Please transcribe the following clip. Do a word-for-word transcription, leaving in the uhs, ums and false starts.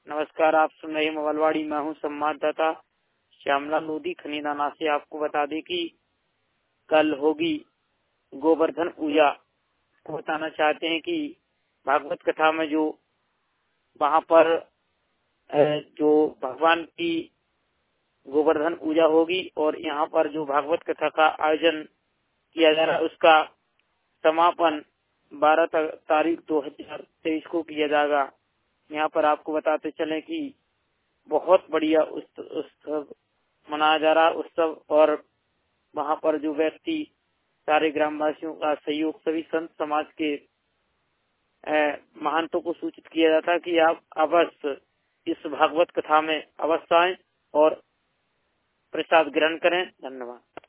नमस्कार, आप सुन रहे मंगलवाड़ी। मैं हूँ संवाददाता श्यामला लोधी खनीदाना से। आपको बता दें कि कल होगी गोवर्धन पूजा। बताना चाहते हैं कि भागवत कथा में जो वहाँ पर जो भगवान की गोवर्धन पूजा होगी और यहाँ पर जो भागवत कथा का आयोजन किया जा रहा है उसका समापन बारह तारीख दो हजार तेईस को किया जाएगा। यहाँ पर आपको बताते चलें कि बहुत बढ़िया उत्सव मनाया जा रहा उत्सव और वहाँ पर जो व्यक्ति सारे ग्रामवासियों का सहयोग सभी संत समाज के महंतों को सूचित किया जाता है कि आप अवश्य इस भागवत कथा में अवश्य आएं और प्रसाद ग्रहण करें। धन्यवाद।